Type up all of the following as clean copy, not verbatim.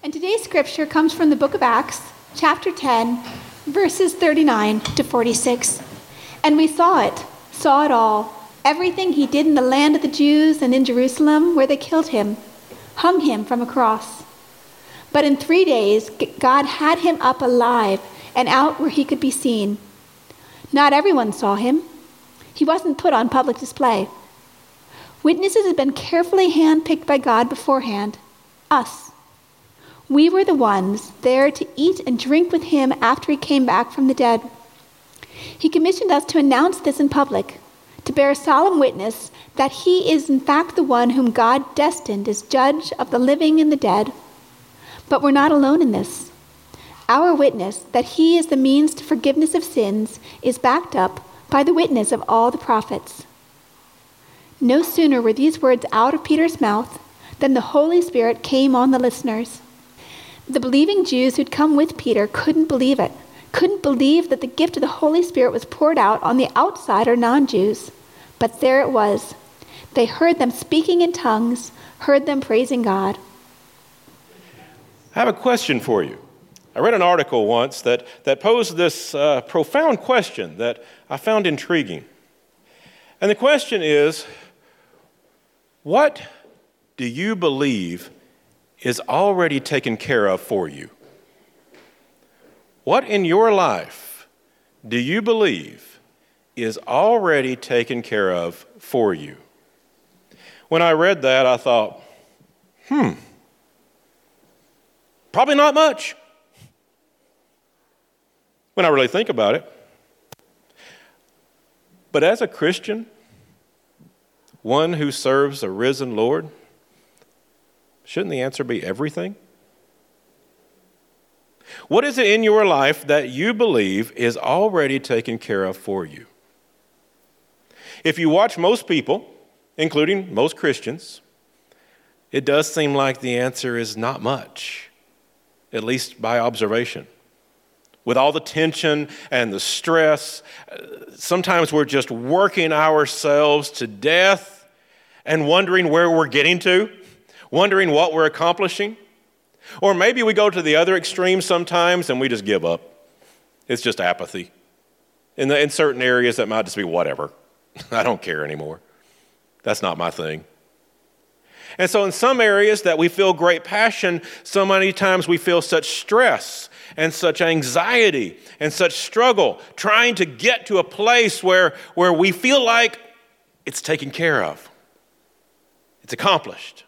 And today's scripture comes from the book of Acts, chapter 10, verses 39 to 46. And we saw it all, everything he did in the land of the Jews and in Jerusalem where they killed him, hung him from a cross. But in 3 days, God had him up alive and out where he could be seen. Not everyone saw him. He wasn't put on public display. Witnesses had been carefully handpicked by God beforehand, us. We were the ones there to eat and drink with him after he came back from the dead. He commissioned us to announce this in public, to bear solemn witness that he is in fact the one whom God destined as judge of the living and the dead. But we're not alone in this. Our witness that he is the means to forgiveness of sins is backed up by the witness of all the prophets. No sooner were these words out of Peter's mouth than the Holy Spirit came on the listeners. The believing Jews who'd come with Peter couldn't believe it, couldn't believe that the gift of the Holy Spirit was poured out on the outsider non-Jews. But there it was. They heard them speaking in tongues, heard them praising God. I have a question for you. I read an article once that posed this profound question that I found intriguing. And the question is, what do you believe is already taken care of for you? What in your life do you believe is already taken care of for you? When I read that, I thought, probably not much. When I really think about it. But as a Christian, one who serves a risen Lord, shouldn't the answer be everything? What is it in your life that you believe is already taken care of for you? If you watch most people, including most Christians, it does seem like the answer is not much, at least by observation. With all the tension and the stress, sometimes we're just working ourselves to death and wondering where we're getting to, wondering what we're accomplishing. Or maybe we go to the other extreme sometimes and we just give up. It's just apathy. In certain areas, that might just be whatever. I don't care anymore. That's not my thing. And so in some areas that we feel great passion, so many times we feel such stress and such anxiety and such struggle trying to get to a place where we feel like it's taken care of. It's accomplished.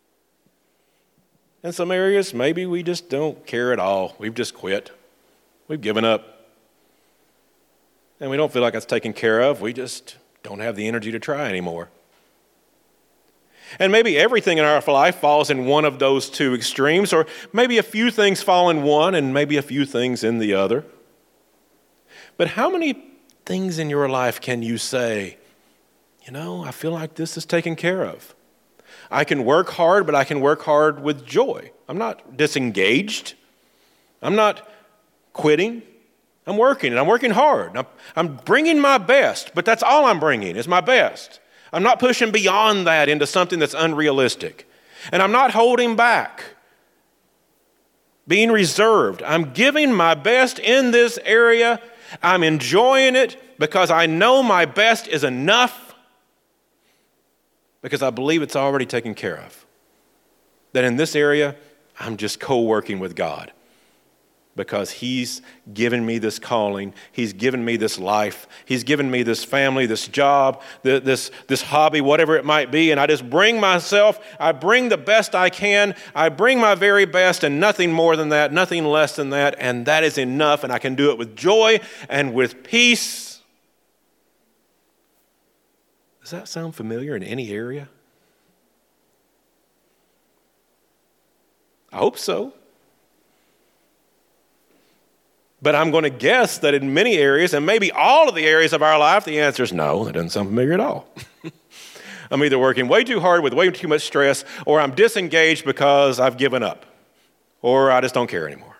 In some areas, maybe we just don't care at all. We've just quit. We've given up. And we don't feel like it's taken care of. We just don't have the energy to try anymore. And maybe everything in our life falls in one of those two extremes, or maybe a few things fall in one and maybe a few things in the other. But how many things in your life can you say, I feel like this is taken care of? I can work hard, but I can work hard with joy. I'm not disengaged. I'm not quitting. I'm working, and I'm working hard. I'm bringing my best, but that's all I'm bringing is my best. I'm not pushing beyond that into something that's unrealistic. And I'm not holding back, being reserved. I'm giving my best in this area. I'm enjoying it because I know my best is enough, because I believe it's already taken care of. That in this area, I'm just co-working with God because He's given me this calling. He's given me this life. He's given me this family, this job, this hobby, whatever it might be. And I just bring myself. I bring the best I can. I bring my very best and nothing more than that, nothing less than that. And that is enough. And I can do it with joy and with peace. Does that sound familiar in any area? I hope so. But I'm going to guess that in many areas, and maybe all of the areas of our life, the answer is no, that doesn't sound familiar at all. I'm either working way too hard with way too much stress, or I'm disengaged because I've given up, or I just don't care anymore.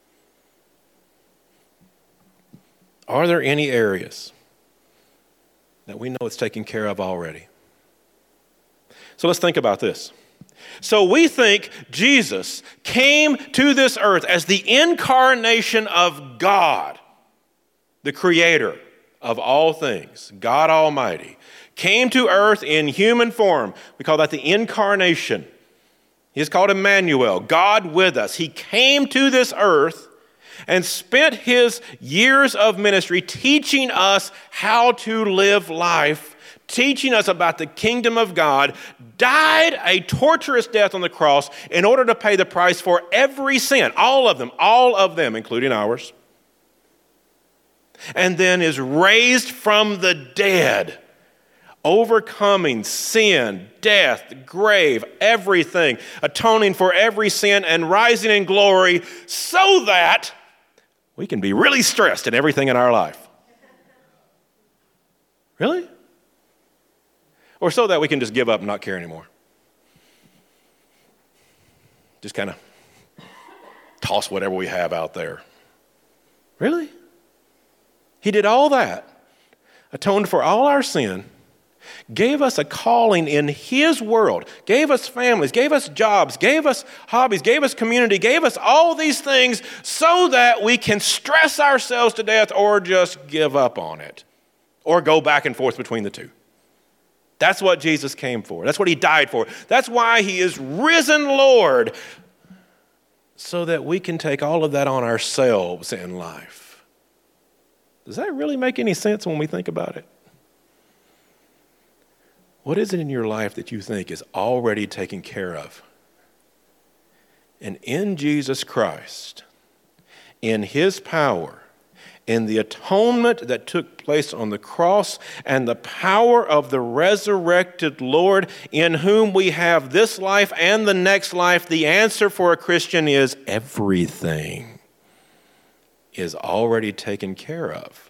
Are there any areas that we know it's taken care of already? So let's think about this. So we think Jesus came to this earth as the incarnation of God, the creator of all things, God Almighty, came to earth in human form. We call that the incarnation. He's called Emmanuel, God with us. He came to this earth and spent his years of ministry teaching us how to live life, teaching us about the kingdom of God, died a torturous death on the cross in order to pay the price for every sin, all of them, including ours, and then is raised from the dead, overcoming sin, death, the grave, everything, atoning for every sin and rising in glory so that we can be really stressed in everything in our life. Really? Or so that we can just give up and not care anymore. Just kind of toss whatever we have out there. Really? He did all that, atoned for all our sin, gave us a calling in his world, gave us families, gave us jobs, gave us hobbies, gave us community, gave us all these things so that we can stress ourselves to death or just give up on it or go back and forth between the two. That's what Jesus came for. That's what he died for. That's why he is risen Lord, so that we can take all of that on ourselves in life. Does that really make any sense when we think about it? What is it in your life that you think is already taken care of? And in Jesus Christ, in his power, in the atonement that took place on the cross, and the power of the resurrected Lord, in whom we have this life and the next life, the answer for a Christian is everything is already taken care of.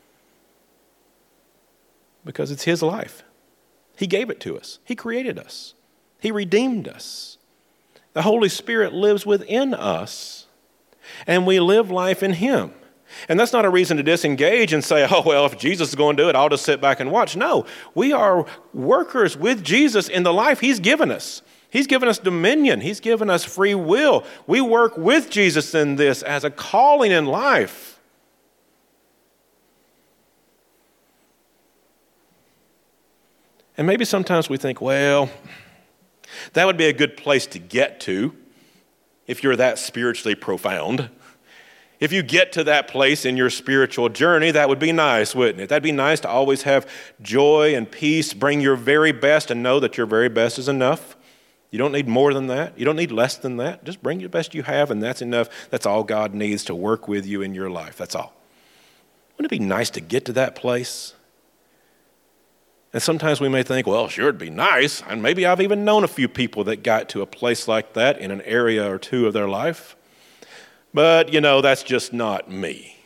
Because it's his life. He gave it to us. He created us. He redeemed us. The Holy Spirit lives within us, and we live life in him. And that's not a reason to disengage and say, oh, well, if Jesus is going to do it, I'll just sit back and watch. No, we are workers with Jesus in the life he's given us. He's given us dominion. He's given us free will. We work with Jesus in this as a calling in life. And maybe sometimes we think, well, that would be a good place to get to if you're that spiritually profound. If you get to that place in your spiritual journey, that would be nice, wouldn't it? That'd be nice to always have joy and peace, bring your very best and know that your very best is enough. You don't need more than that. You don't need less than that. Just bring your best you have, and that's enough. That's all God needs to work with you in your life. That's all. Wouldn't it be nice to get to that place? And sometimes we may think, well, sure, it'd be nice. And maybe I've even known a few people that got to a place like that in an area or two of their life. But, that's just not me.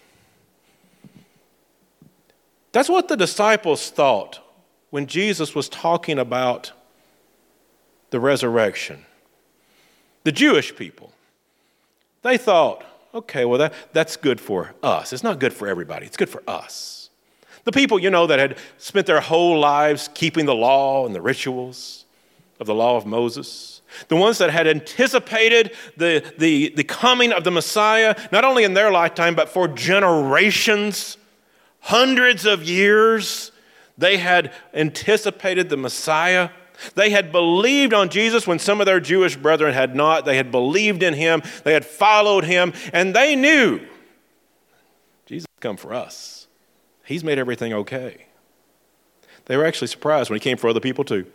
That's what the disciples thought when Jesus was talking about the resurrection. The Jewish people, they thought, okay, well, that's good for us. It's not good for everybody. It's good for us. The people, that had spent their whole lives keeping the law and the rituals of the law of Moses. The ones that had anticipated the coming of the Messiah, not only in their lifetime, but for generations, hundreds of years, they had anticipated the Messiah. They had believed on Jesus when some of their Jewish brethren had not. They had believed in him. They had followed him, and they knew Jesus has come for us. He's made everything okay. They were actually surprised when he came for other people too.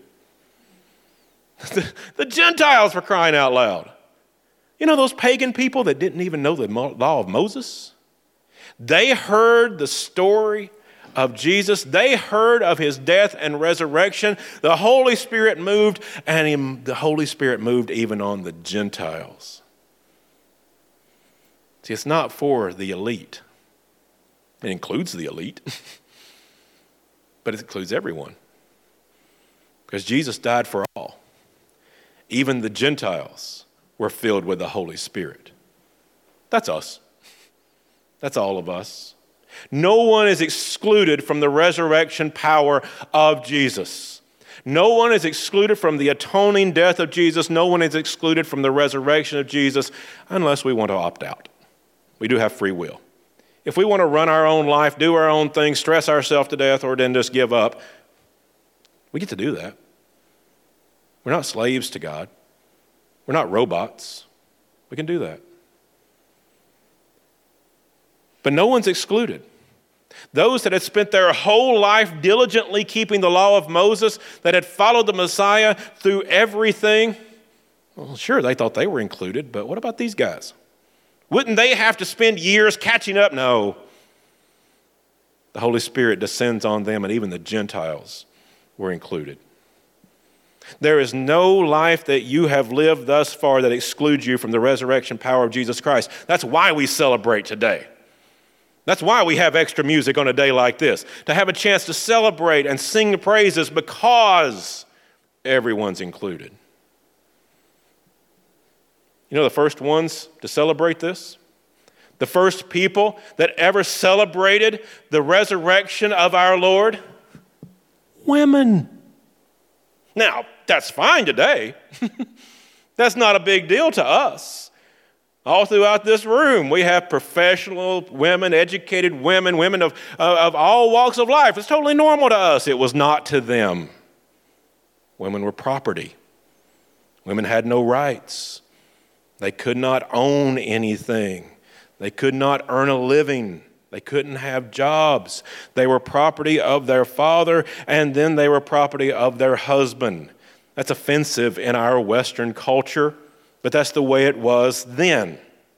The Gentiles were crying out loud. Those pagan people that didn't even know the law of Moses? They heard the story of Jesus. They heard of his death and resurrection. The Holy Spirit moved, and the Holy Spirit moved even on the Gentiles. See, it's not for the elite. It includes the elite, but it includes everyone. Because Jesus died for all. Even the Gentiles were filled with the Holy Spirit. That's us. That's all of us. No one is excluded from the resurrection power of Jesus. No one is excluded from the atoning death of Jesus. No one is excluded from the resurrection of Jesus unless we want to opt out. We do have free will. If we want to run our own life, do our own thing, stress ourselves to death, or then just give up, we get to do that. We're not slaves to God. We're not robots. We can do that. But no one's excluded. Those that had spent their whole life diligently keeping the law of Moses, that had followed the Messiah through everything, well, sure, they thought they were included, but what about these guys? Wouldn't they have to spend years catching up? No. The Holy Spirit descends on them, and even the Gentiles were included. There is no life that you have lived thus far that excludes you from the resurrection power of Jesus Christ. That's why we celebrate today. That's why we have extra music on a day like this, to have a chance to celebrate and sing the praises because everyone's included. You know the first ones to celebrate this? The first people that ever celebrated the resurrection of our Lord? Women. Now, that's fine today. That's not a big deal to us. All throughout this room, we have professional women, educated women, women of all walks of life. It's totally normal to us. It was not to them. Women were property. Women had no rights. They could not own anything. They could not earn a living. They couldn't have jobs. They were property of their father, and then they were property of their husband. That's offensive in our Western culture, but that's the way it was then.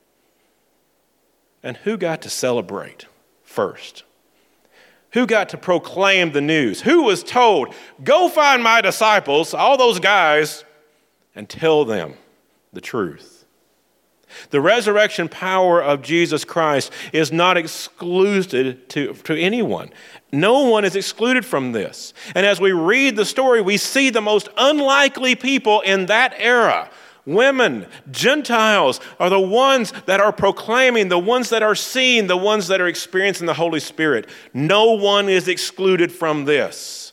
And who got to celebrate first? Who got to proclaim the news? Who was told, go find my disciples, all those guys, and tell them the truth? The resurrection power of Jesus Christ is not excluded to anyone. No one is excluded from this. And as we read the story, we see the most unlikely people in that era. Women, Gentiles are the ones that are proclaiming, the ones that are seeing, the ones that are experiencing the Holy Spirit. No one is excluded from this.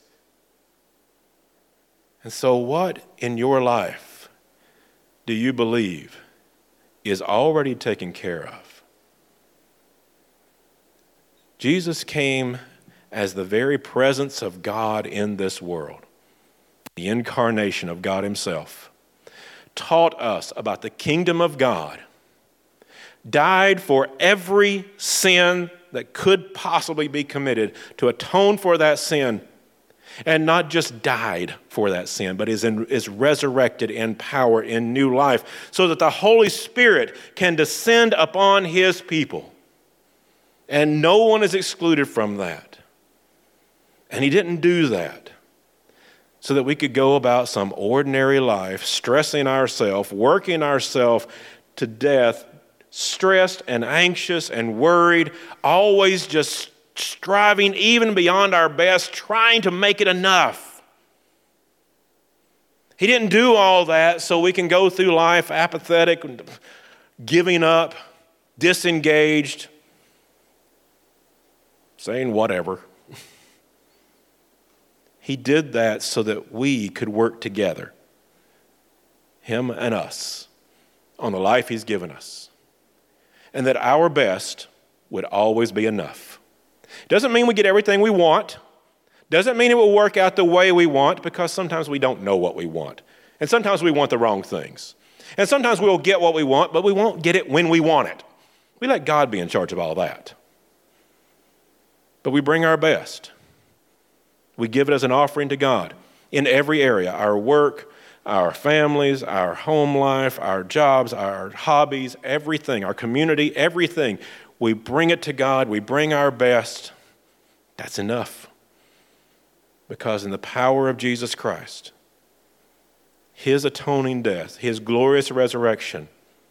And so what in your life do you believe is already taken care of? Jesus came as the very presence of God in this world, the incarnation of God Himself, taught us about the kingdom of God, died for every sin that could possibly be committed to atone for that sin, and not just died for that sin, but is resurrected in power, in new life, so that the Holy Spirit can descend upon His people. And no one is excluded from that. And He didn't do that so that we could go about some ordinary life, stressing ourselves, working ourselves to death, stressed and anxious and worried, always just striving even beyond our best, trying to make it enough. He didn't do all that so we can go through life apathetic, giving up, disengaged, saying whatever. He did that so that we could work together, Him and us, on the life He's given us, and that our best would always be enough. Doesn't mean we get everything we want. Doesn't mean it will work out the way we want, because sometimes we don't know what we want. And sometimes we want the wrong things. And sometimes we'll get what we want, but we won't get it when we want it. We let God be in charge of all that. But we bring our best. We give it as an offering to God in every area, our work, our families, our home life, our jobs, our hobbies, everything, our community, everything. We bring it to God. We bring our best. That's enough. Because in the power of Jesus Christ, His atoning death, His glorious resurrection,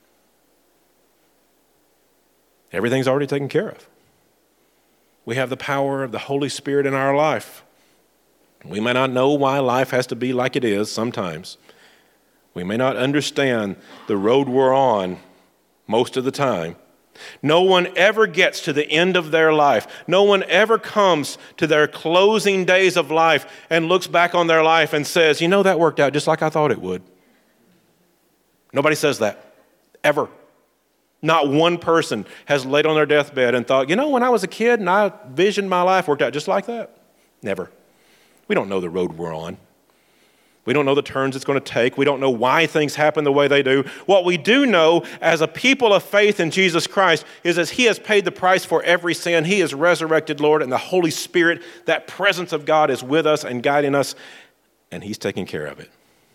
everything's already taken care of. We have the power of the Holy Spirit in our life. We may not know why life has to be like it is sometimes. We may not understand the road we're on most of the time, No one ever gets to the end of their life. No one ever comes to their closing days of life and looks back on their life and says, you know, that worked out just like I thought it would. Nobody says that, ever. Not one person has laid on their deathbed and thought, you know, when I was a kid and I visioned my life worked out just like that. Never. We don't know the road we're on. We don't know the turns it's going to take. We don't know why things happen the way they do. What we do know as a people of faith in Jesus Christ is that he has paid the price for every sin. He is resurrected, Lord, and the Holy Spirit, that presence of God is with us and guiding us, and he's taking care of it.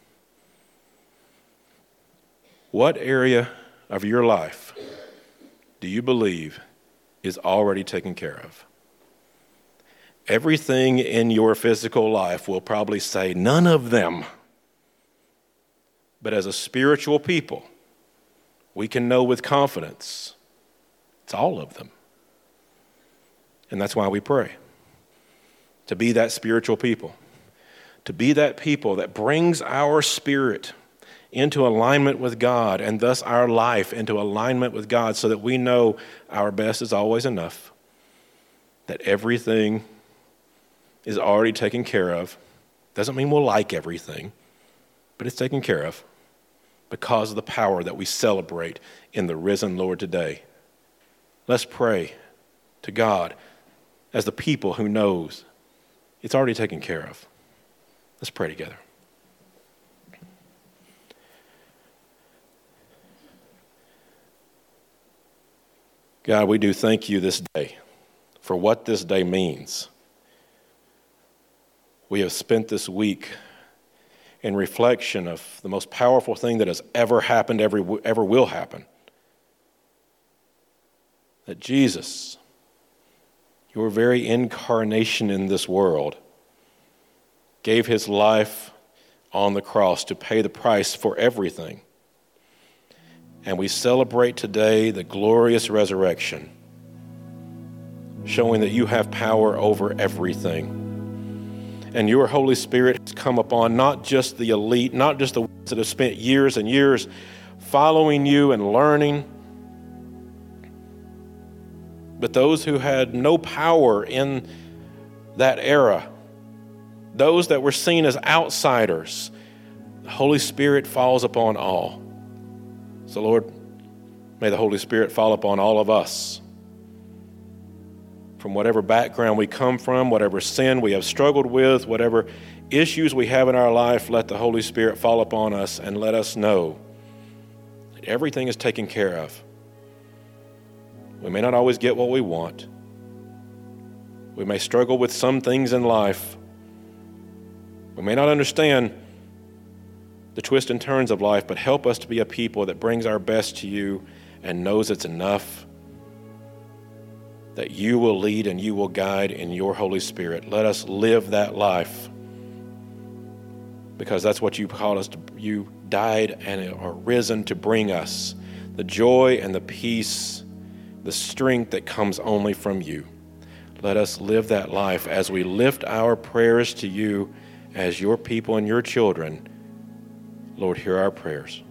What area of your life do you believe is already taken care of? Everything in your physical life will probably say, none of them. But as a spiritual people, we can know with confidence, it's all of them. And that's why we pray. To be that spiritual people. To be that people that brings our spirit into alignment with God, and thus our life into alignment with God, so that we know our best is always enough. That everything is already taken care of. Doesn't mean we'll like everything, but it's taken care of because of the power that we celebrate in the risen Lord today. Let's pray to God as the people who knows it's already taken care of. Let's pray together. God, we do thank you this day for what this day means. We have spent this week in reflection of the most powerful thing that has ever happened, ever will happen. That Jesus, your very incarnation in this world, gave his life on the cross to pay the price for everything. And we celebrate today the glorious resurrection, showing that you have power over everything. And your Holy Spirit has come upon not just the elite, not just the ones that have spent years and years following you and learning, but those who had no power in that era, those that were seen as outsiders. The Holy Spirit falls upon all. So Lord, may the Holy Spirit fall upon all of us. From whatever background we come from, whatever sin we have struggled with, whatever issues we have in our life, let the Holy Spirit fall upon us and let us know that everything is taken care of. We may not always get what we want. We may struggle with some things in life. We may not understand the twists and turns of life, but help us to be a people that brings our best to you and knows it's enough, that you will lead and you will guide in your Holy Spirit. Let us live that life, because that's what you called us to. You died and are risen to bring us the joy and the peace, the strength that comes only from you. Let us live that life as we lift our prayers to you as your people and your children. Lord, hear our prayers.